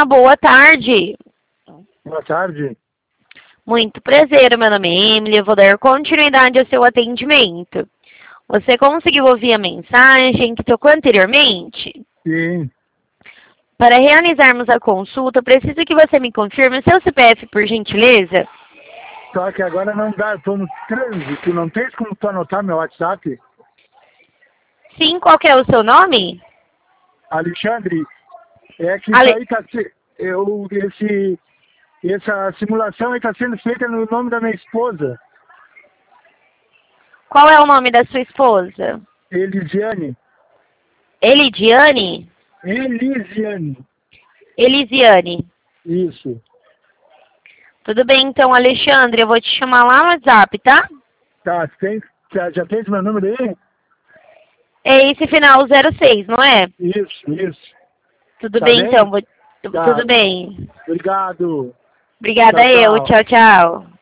Olá, boa tarde. Boa tarde. Muito prazer, meu nome é Emily, eu vou dar continuidade ao seu atendimento. Você conseguiu ouvir a mensagem que tocou anteriormente? Sim. Para realizarmos a consulta, preciso que você me confirme o seu CPF, por gentileza. Só que agora não dá, estou no trânsito, não tens como tu anotar meu WhatsApp? Sim, qual que é o seu nome? Alexandre, é que Ale... isso aí tá essa simulação aí está sendo feita no nome da minha esposa, Qual é o nome da sua esposa? Elisiane. Elidiane? Elisiane. Elisiane. Isso. Tudo bem, então, Alexandre, eu vou te chamar lá no WhatsApp, tá? Tá, já tens meu número aí? É esse final 06, não é? Isso. Tudo Tá bem, bem? então. Tá. Tudo bem. Obrigado. Obrigada Tchau, eu. tchau. Tchau, tchau.